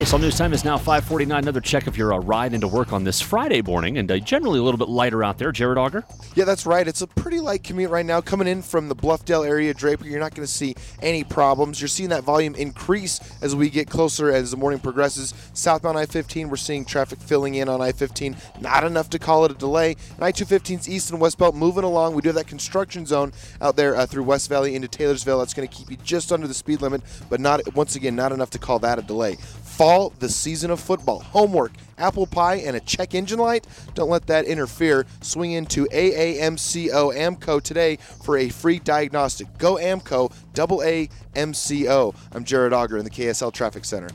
KSL News Time is now 5:49. Another check of your ride into work on this Friday morning, and generally a little bit lighter out there. Jared Auger? Yeah, that's right. It's a pretty light commute right now. Coming in from the Bluffdale area, Draper, you're not going to see any problems. You're seeing that volume increase as we get closer as the morning progresses. Southbound I-15, we're seeing traffic filling in on I-15. Not enough to call it a delay. And I-215's east and westbound moving along. We do have that construction zone out there through West Valley into Taylorsville. That's going to keep you just under the speed limit, but not enough to call that a delay. Fall, the season of football. Homework, apple pie, and a check engine light. Don't let that interfere. Swing into AAMCO AMCO today for a free diagnostic. Go AMCO, AAMCO. I'm Jared Auger in the KSL Traffic Center.